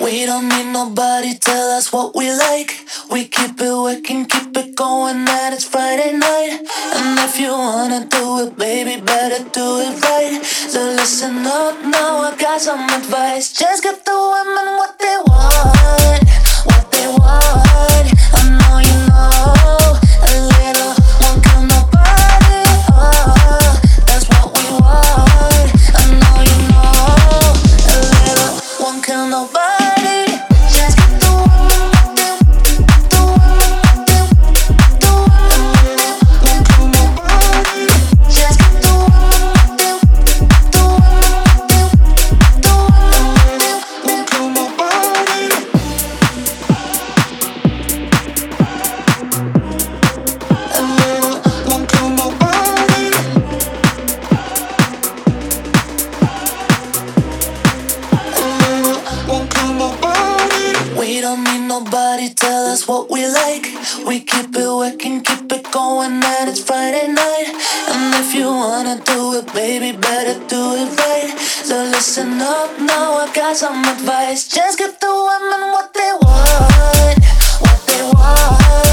We don't need nobody tell us what we like. We keep it working, keep it going, and it's Friday night. And if you wanna do it, baby, better do it right. So listen up now, I got some advice. Just give the women what they want, what they want. I know you know a little one kill nobody. Oh, that's what we want. I know you know a little one kill nobody. We don't need nobody tell us what we like. We keep it working, keep it going, and it's Friday night. And if you wanna do it, baby, better do it right. So listen up now, I got some advice. Just give the women what they want, what they want.